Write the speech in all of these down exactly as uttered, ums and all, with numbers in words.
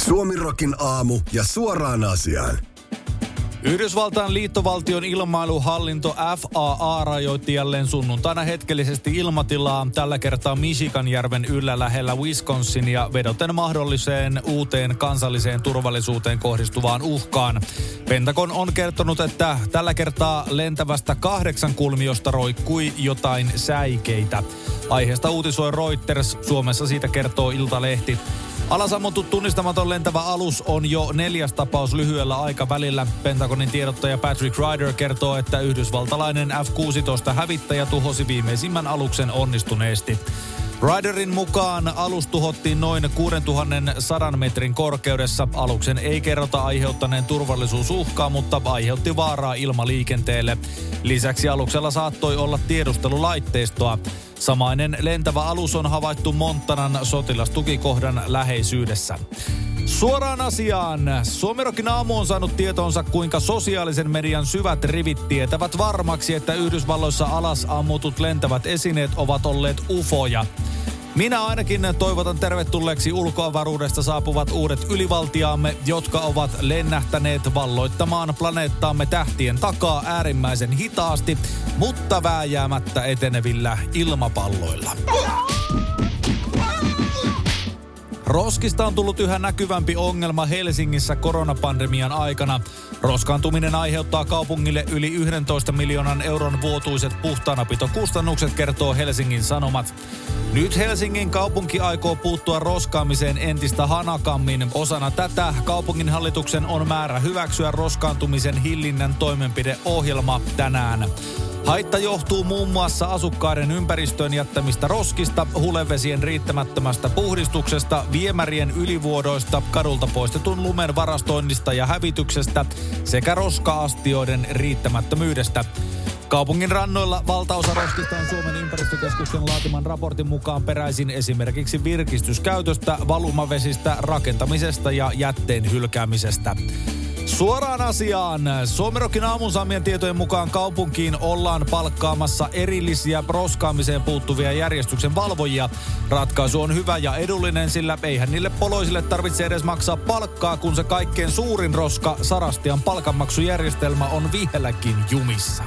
Suomi-rokin aamu ja suoraan asiaan. Yhdysvaltain liittovaltion ilmailuhallinto F A A rajoitti jälleen sunnuntaina hetkellisesti ilmatilaa, tällä kertaa Michiganjärven yllä lähellä Wisconsinia vedoten mahdolliseen uuteen kansalliseen turvallisuuteen kohdistuvaan uhkaan. Pentagon on kertonut, että tällä kertaa lentävästä kahdeksan kulmiosta roikkui jotain säikeitä. Aiheesta uutisoi Reuters, Suomessa siitä kertoo Iltalehti. Alasammuttu tunnistamaton lentävä alus on jo neljäs tapaus lyhyellä aikavälillä. Pentagonin tiedottaja Patrick Ryder kertoo, että yhdysvaltalainen F kuusitoista hävittäjä tuhosi viimeisimmän aluksen onnistuneesti. Ryderin mukaan alus tuhottiin noin kuusituhatta metrin korkeudessa. Aluksen ei kerrota aiheuttaneen turvallisuusuhkaa, mutta aiheutti vaaraa ilmaliikenteelle. Lisäksi aluksella saattoi olla tiedustelulaitteistoa. Samainen lentävä alus on havaittu Montanan sotilastukikohdan läheisyydessä. Suoraan asiaan. Suomi-rokin aamu on saanut tietoonsa, kuinka sosiaalisen median syvät rivit tietävät varmaksi, että Yhdysvalloissa alas ammutut lentävät esineet ovat olleet ufoja. Minä ainakin toivotan tervetulleeksi ulkoavaruudesta saapuvat uudet ylivaltiaamme, jotka ovat lennähtäneet valloittamaan planeettaamme tähtien takaa äärimmäisen hitaasti, mutta vääjäämättä etenevillä ilmapalloilla. Roskista on tullut yhä näkyvämpi ongelma Helsingissä koronapandemian aikana. Roskaantuminen aiheuttaa kaupungille yli yksitoista miljoonan euron vuotuiset puhtaanapitokustannukset, kertoo Helsingin Sanomat. Nyt Helsingin kaupunki aikoo puuttua roskaamiseen entistä hanakammin. Osana tätä kaupunginhallituksen on määrä hyväksyä roskaantumisen hillinnän toimenpideohjelma tänään. Haitta johtuu muun muassa asukkaiden ympäristöön jättämistä roskista, hulevesien riittämättömästä puhdistuksesta, viemärien ylivuodoista, kadulta poistetun lumen varastoinnista ja hävityksestä sekä roska-astioiden riittämättömyydestä. Kaupungin rannoilla valtaosa roskista on Suomen ympäristökeskuksen laatiman raportin mukaan peräisin esimerkiksi virkistyskäytöstä, valumavesistä, rakentamisesta ja jätteen hylkäämisestä. Suoraan asiaan. Suomi-rokin aamun saamien tietojen mukaan kaupunkiin ollaan palkkaamassa erillisiä roskaamiseen puuttuvia järjestyksen valvojia. Ratkaisu on hyvä ja edullinen, sillä eihän niille poloisille tarvitse edes maksaa palkkaa, kun se kaikkein suurin roska, Sarastian palkanmaksujärjestelmä, on vieläkin jumissa.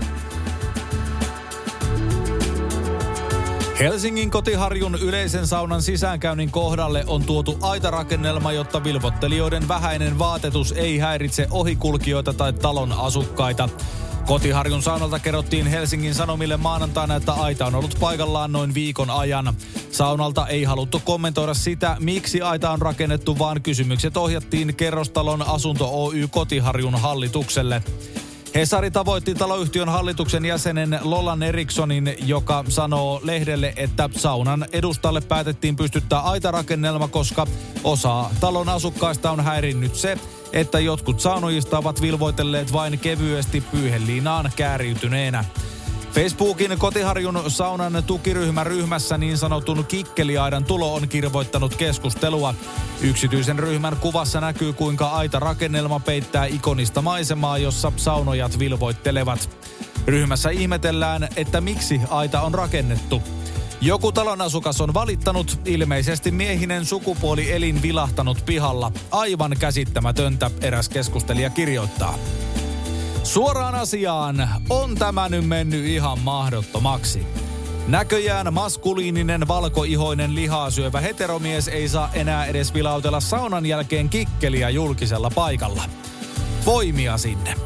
Helsingin Kotiharjun yleisen saunan sisäänkäynnin kohdalle on tuotu aitarakennelma, jotta vilvoittelijoiden vähäinen vaatetus ei häiritse ohikulkijoita tai talon asukkaita. Kotiharjun saunalta kerrottiin Helsingin Sanomille maanantaina, että aita on ollut paikallaan noin viikon ajan. Saunalta ei haluttu kommentoida sitä, miksi aita on rakennettu, vaan kysymykset ohjattiin kerrostalon Asunto Oy Kotiharjun hallitukselle. Hesari tavoitti taloyhtiön hallituksen jäsenen Lolan Erikssonin, joka sanoo lehdelle, että saunan edustalle päätettiin pystyttää aitarakennelma, koska osa talon asukkaista on häirinnyt se, että jotkut saunojista ovat vilvoitelleet vain kevyesti pyyheliinaan kääriytyneenä. Facebookin Kotiharjun saunan tukiryhmä ryhmässä niin sanotun kikkeliaidan tulo on kirvoittanut keskustelua. Yksityisen ryhmän kuvassa näkyy, kuinka aitarakennelma peittää ikonista maisemaa, jossa saunojat vilvoittelevat. Ryhmässä ihmetellään, että miksi aita on rakennettu. Joku talon asukas on valittanut, ilmeisesti miehinen sukupuolielin vilahtanut pihalla. Aivan käsittämätöntä, eräs keskustelija kirjoittaa. Suoraan asiaan, on tämä nyt mennyt ihan mahdottomaksi. Näköjään maskuliininen valkoihoinen lihaa syövä heteromies ei saa enää edes vilautella saunan jälkeen kikkeliä julkisella paikalla. Voimia sinne.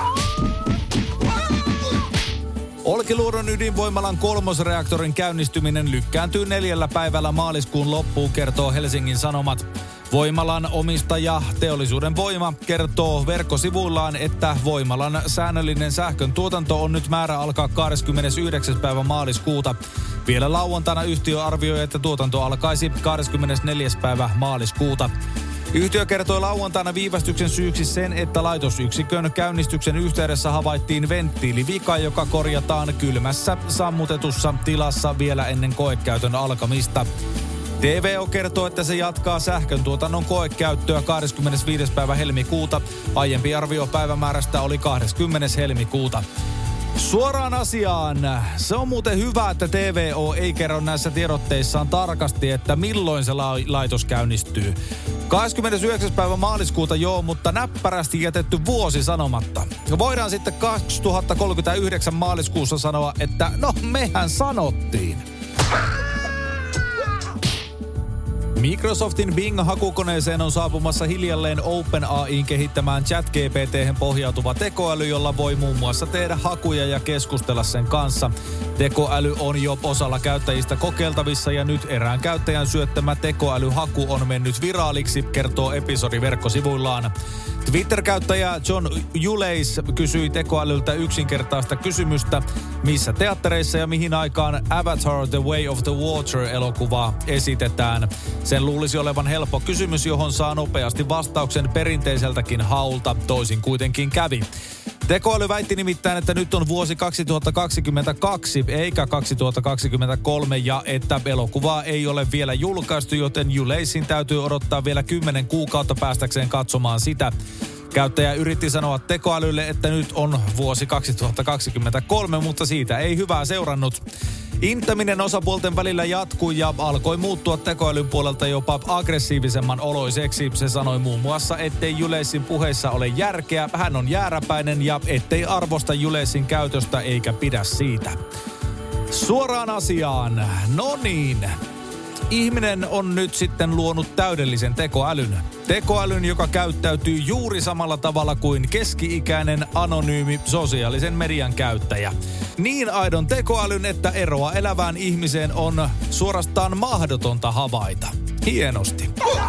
Olkiluodon ydinvoimalan kolmosreaktorin käynnistyminen lykkääntyy neljällä päivällä maaliskuun loppuun, kertoo Helsingin Sanomat. Voimalan omistaja Teollisuuden Voima kertoo verkkosivuillaan, että voimalan säännöllinen sähkön tuotanto on nyt määrä alkaa kahdeskymmenesyhdeksäs päivä maaliskuuta. Vielä lauantaina yhtiö arvioi, että tuotanto alkaisi kahdeskymmenesneljäs päivä maaliskuuta. Yhtiö kertoi lauantaina viivästyksen syyksi sen, että laitosyksikön käynnistyksen yhteydessä havaittiin venttiilivika, joka korjataan kylmässä sammutetussa tilassa vielä ennen koekäytön alkamista. T V O kertoo, että se jatkaa sähköntuotannon koekäyttöä kahdeskymmenesviides päivä helmikuuta. Aiempi arvio päivämäärästä oli kahdeskymmenes helmikuuta. Suoraan asiaan. Se on muuten hyvä, että T V O ei kerro näissä tiedotteissaan tarkasti, että milloin se la- laitos käynnistyy. kahdeskymmenesyhdeksäs päivä maaliskuuta joo, mutta näppärästi jätetty vuosi sanomatta. Voidaan sitten kaksituhattakolmekymmentäyhdeksän maaliskuussa sanoa, että no mehän sanottiin. Microsoftin Bing-hakukoneeseen on saapumassa hiljalleen OpenAI:n kehittämään ChatGPT:hen pohjautuva tekoäly, jolla voi muun muassa tehdä hakuja ja keskustella sen kanssa. Tekoäly on jo osalla käyttäjistä kokeiltavissa ja nyt erään käyttäjän syöttämä tekoälyhaku on mennyt viraaliksi, kertoo episodi verkkosivuillaan. Twitter-käyttäjä John Juleis kysyi tekoälyltä yksinkertaista kysymystä, missä teattereissa ja mihin aikaan Avatar The Way of the Water-elokuvaa esitetään. Sen luulisi olevan helppo kysymys, johon saa nopeasti vastauksen perinteiseltäkin haulta, toisin kuitenkin kävi. Tekoäly väitti nimittäin, että nyt on vuosi kaksituhattakaksikymmentäkaksi eikä kaksituhattakaksikymmentäkolme ja että elokuvaa ei ole vielä julkaistu, joten Juleisin täytyy odottaa vielä kymmenen kuukautta päästäkseen katsomaan sitä. Käyttäjä yritti sanoa tekoälylle, että nyt on vuosi kaksituhattakaksikymmentäkolme, mutta siitä ei hyvää seurannut. Inttäminen osapuolten välillä jatkui ja alkoi muuttua tekoälyn puolelta jopa aggressiivisemman oloiseksi. Se sanoi muun muassa, ettei Juleisin puheissa ole järkeä, hän on jääräpäinen ja ettei arvosta Juleisin käytöstä eikä pidä siitä. Suoraan asiaan. No niin. Ihminen on nyt sitten luonut täydellisen tekoälyn. Tekoälyn, joka käyttäytyy juuri samalla tavalla kuin keski-ikäinen anonyymi sosiaalisen median käyttäjä. Niin aidon tekoälyn, että eroa elävään ihmiseen on suorastaan mahdotonta havaita. Hienosti.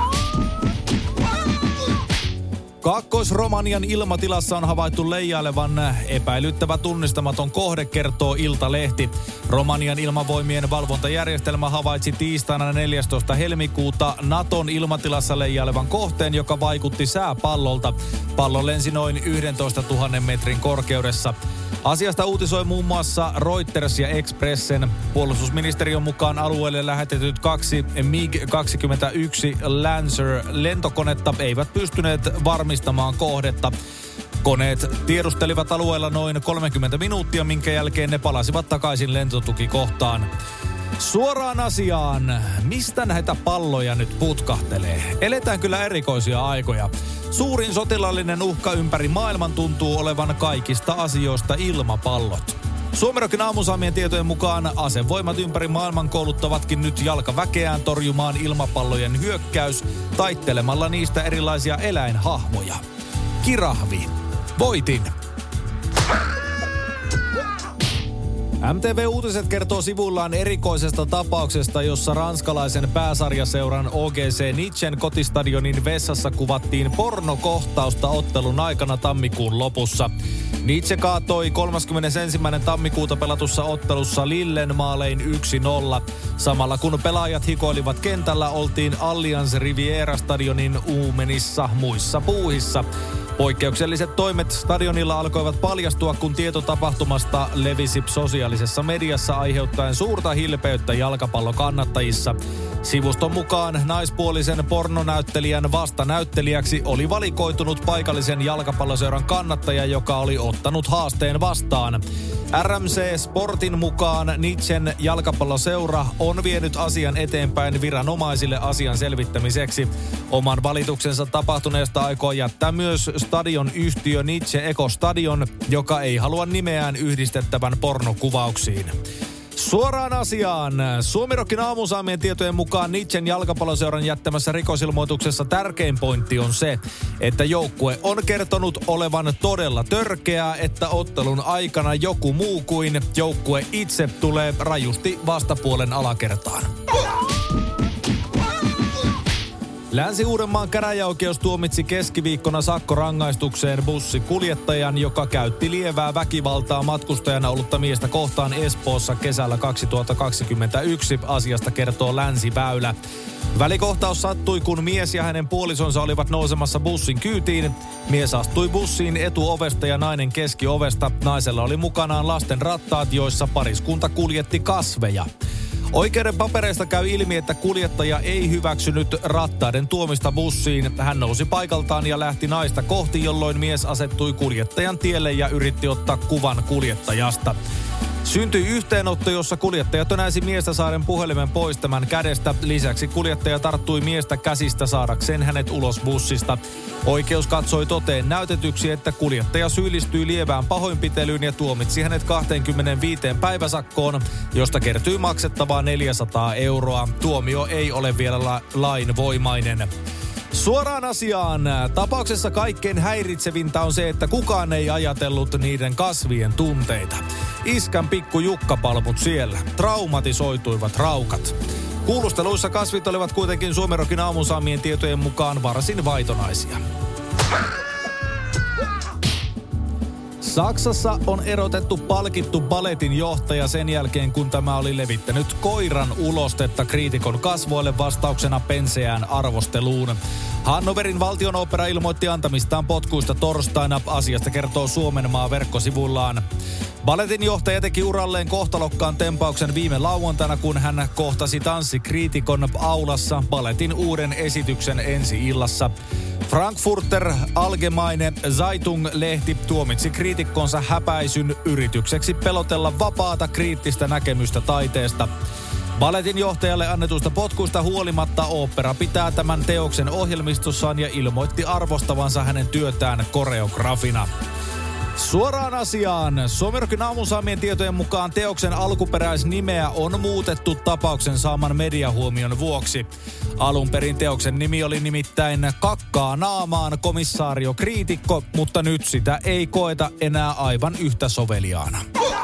Kaakkois-Romanian ilmatilassa on havaittu leijailevan epäilyttävä tunnistamaton kohde, kertoo Iltalehti. Romanian ilmavoimien valvontajärjestelmä havaitsi tiistaina neljästoista helmikuuta Naton ilmatilassa leijailevan kohteen, joka vaikutti sääpallolta. Pallo lensi noin yksitoistatuhatta metrin korkeudessa. Asiasta uutisoi muun muassa Reuters ja Expressen. Puolustusministeriön mukaan alueelle lähetetyt kaksi M I G kaksikymmentäyksi Lancer-lentokonetta eivät pystyneet varmistamaan kohdetta. Koneet tiedustelivat alueella noin kolmekymmentä minuuttia, minkä jälkeen ne palasivat takaisin lentotukikohtaan. Suoraan asiaan, mistä näitä palloja nyt putkahtelee? Eletään kyllä erikoisia aikoja. Suurin sotilaallinen uhka ympäri maailman tuntuu olevan kaikista asioista ilmapallot. Suomerokin aamusaamien tietojen mukaan asevoimat ympäri maailman kouluttavatkin nyt jalkaväkeään torjumaan ilmapallojen hyökkäys taittelemalla niistä erilaisia eläinhahmoja. Kirahvi. Voitin. M T V-uutiset kertoo sivuillaan erikoisesta tapauksesta, jossa ranskalaisen pääsarjaseuran O G C Nitzen kotistadionin vessassa kuvattiin pornokohtausta ottelun aikana tammikuun lopussa. Nitze kaatoi kolmaskymmenesensimmäinen tammikuuta pelatussa ottelussa Lillen maalein yksi nolla. Samalla kun pelaajat hikoilivat kentällä, oltiin Allianz Riviera-stadionin uumenissa muissa puuhissa. Poikkeukselliset toimet stadionilla alkoivat paljastua, kun tieto tapahtumasta levisi sosiaalisessa mediassa aiheuttaen suurta hilpeyttä jalkapallokannattajissa. Sivuston mukaan naispuolisen pornonäyttelijän vastanäyttelijäksi oli valikoitunut paikallisen jalkapalloseuran kannattaja, joka oli ottanut haasteen vastaan. R M C Sportin mukaan Nitzen jalkapalloseura on vienyt asian eteenpäin viranomaisille asian selvittämiseksi. Oman valituksensa tapahtuneesta aikoo jättää myös stadion yhtiö Nitze Eco Stadion, joka ei halua nimeään yhdistettävän pornokuvauksiin. Suoraan asiaan. Suomirokin aamusaamien tietojen mukaan Nitzen jalkapalloseuran jättämässä rikosilmoituksessa tärkein pointti on se, että joukkue on kertonut olevan todella törkeää, että ottelun aikana joku muu kuin joukkue itse tulee rajusti vastapuolen alakertaan. Länsi-Uudenmaan käräjäoikeus tuomitsi keskiviikkona sakkorangaistukseen bussikuljettajan, joka käytti lievää väkivaltaa matkustajana ollutta miestä kohtaan Espoossa kesällä kaksituhattakaksikymmentäyksi, asiasta kertoo Länsiväylä. Välikohtaus sattui, kun mies ja hänen puolisonsa olivat nousemassa bussin kyytiin. Mies astui bussiin etuovesta ja nainen keskiovesta. Naisella oli mukanaan lasten rattaat, joissa pariskunta kuljetti kasveja. Oikeuden papereista käy ilmi, että kuljettaja ei hyväksynyt rattaiden tuomista bussiin. Hän nousi paikaltaan ja lähti naista kohti, jolloin mies asettui kuljettajan tielle ja yritti ottaa kuvan kuljettajasta. Syntyi yhteenotto, jossa kuljettaja tönäisi miestä saaden puhelimen pois tämän kädestä. Lisäksi kuljettaja tarttui miestä käsistä saadakseen hänet ulos bussista. Oikeus katsoi toteen näytetyksi, että kuljettaja syyllistyi lievään pahoinpitelyyn ja tuomitsi hänet kaksikymmentäviisi päiväsakkoon, josta kertyi maksettavaa neljäsataa euroa. Tuomio ei ole vielä la- lainvoimainen. Suoraan asiaan. Tapauksessa kaikkein häiritsevintä on se, että kukaan ei ajatellut niiden kasvien tunteita. Iskän pikku jukkapalmut siellä. Traumatisoituivat raukat. Kuulusteluissa kasvit olivat kuitenkin Suomen Rokin aamun saamien tietojen mukaan varsin vaitonaisia. Saksassa on erotettu palkittu balletin johtaja sen jälkeen, kun tämä oli levittänyt koiran ulostetta kriitikon kasvoille vastauksena penseään arvosteluun. Hannoverin valtionopera ilmoitti antamistaan potkuista torstaina. Asiasta kertoo Suomenmaa verkkosivullaan. Balletin johtaja teki uralleen kohtalokkaan tempauksen viime lauantaina, kun hän kohtasi tanssikriitikon aulassa balletin uuden esityksen ensi-illassa. Frankfurter Allgemeine Zeitung-lehti tuomitsi kriitikkonsa häpäisyn yritykseksi pelotella vapaata kriittistä näkemystä taiteesta. Balletin johtajalle annetusta potkuista huolimatta opera pitää tämän teoksen ohjelmistossaan ja ilmoitti arvostavansa hänen työtään koreografina. Suoraan asiaan. Suomen Rokin aamun saamien tietojen mukaan teoksen alkuperäisnimeä on muutettu tapauksen saaman mediahuomion vuoksi. Alun perin teoksen nimi oli nimittäin Kakkaa naamaan komissaario kriitikko, mutta nyt sitä ei koeta enää aivan yhtä soveliaana.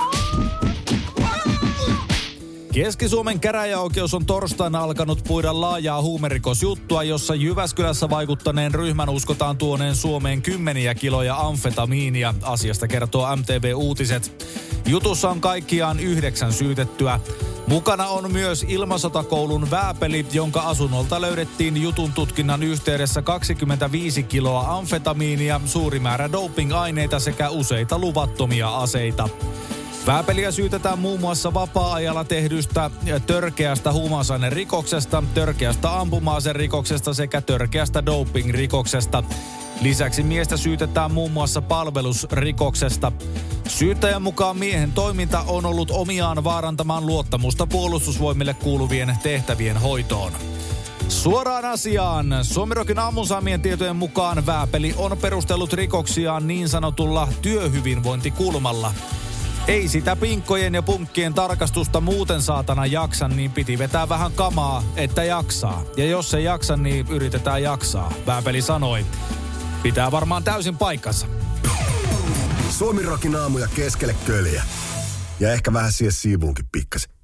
Keski-Suomen käräjäoikeus on torstaina alkanut puida laajaa huumerikosjuttua, jossa Jyväskylässä vaikuttaneen ryhmän uskotaan tuoneen Suomeen kymmeniä kiloja amfetamiinia. Asiasta kertoo M T V Uutiset. Jutussa on kaikkiaan yhdeksän syytettyä. Mukana on myös Ilmasotakoulun Vääpeli, jonka asunnolta löydettiin jutun tutkinnan yhteydessä kaksikymmentäviisi kiloa amfetamiinia, suuri määrä doping-aineita sekä useita luvattomia aseita. Vääpeliä syytetään muun muassa vapaa-ajalla tehdystä törkeästä huumausainerikoksesta, törkeästä ampuma-aserikoksesta sekä törkeästä doping-rikoksesta. Lisäksi miestä syytetään muun muassa palvelusrikoksesta. Syyttäjän mukaan miehen toiminta on ollut omiaan vaarantamaan luottamusta puolustusvoimille kuuluvien tehtävien hoitoon. Suoraan asiaan. Suomen Rokin aamun saamien tietojen mukaan Vääpeli on perustellut rikoksiaan niin sanotulla työhyvinvointikulmalla. Ei sitä pinkkojen ja punkkien tarkastusta muuten saatana jaksa, niin piti vetää vähän kamaa, että jaksaa. Ja jos ei jaksa, niin yritetään jaksaa. Vääpeli sanoi. Pitää varmaan täysin paikkansa. Suomi Rokin aamuja keskelle köljä. Ja ehkä vähän siihen siivuunkin pikkasen.